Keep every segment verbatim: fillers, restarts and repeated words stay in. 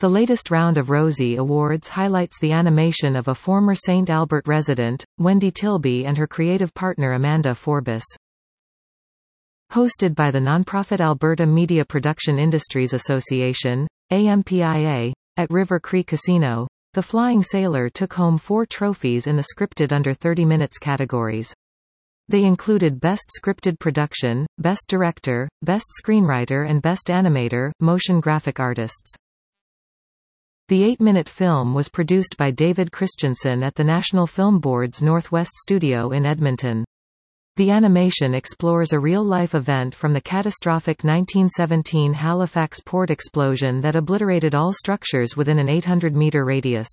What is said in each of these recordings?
The latest round of Rosie Awards highlights the animation of a former Saint Albert resident, Wendy Tilby, and her creative partner Amanda Forbes. Hosted by the nonprofit Alberta Media Production Industries Association, A M P I A, at River Cree Casino, The Flying Sailor took home four trophies in the scripted under thirty minutes categories. They included Best Scripted Production, Best Director, Best Screenwriter and Best Animator, Motion Graphic Artists. The eight-minute film was produced by David Christensen at the National Film Board's Northwest Studio in Edmonton. The animation explores a real-life event from the catastrophic nineteen seventeen Halifax port explosion that obliterated all structures within an eight hundred meter radius.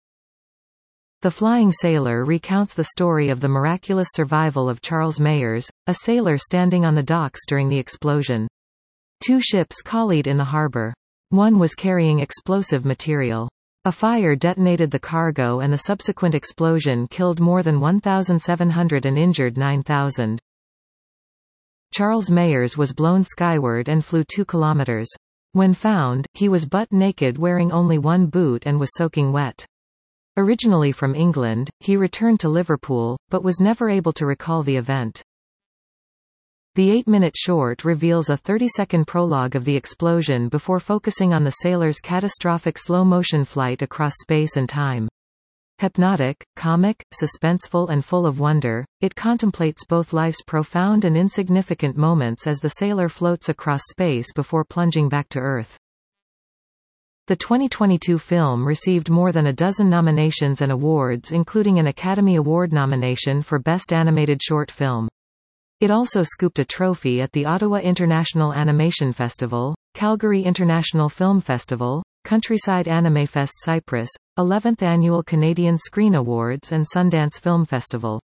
The Flying Sailor recounts the story of the miraculous survival of Charles Mayers, a sailor standing on the docks during the explosion. Two ships collied in the harbor. One was carrying explosive material. A fire detonated the cargo and the subsequent explosion killed more than one thousand seven hundred and injured nine thousand. Charles Mayers was blown skyward and flew two kilometers. When found, he was butt naked wearing only one boot and was soaking wet. Originally from England, he returned to Liverpool, but was never able to recall the event. The eight-minute short reveals a thirty-second prologue of the explosion before focusing on the sailor's catastrophic slow-motion flight across space and time. Hypnotic, comic, suspenseful and full of wonder, it contemplates both life's profound and insignificant moments as the sailor floats across space before plunging back to Earth. The twenty twenty-two film received more than a dozen nominations and awards, including an Academy Award nomination for Best Animated Short Film. It also scooped a trophy at the Ottawa International Animation Festival, Calgary International Film Festival, Countryside Anime Fest Cyprus, eleventh Annual Canadian Screen Awards and Sundance Film Festival.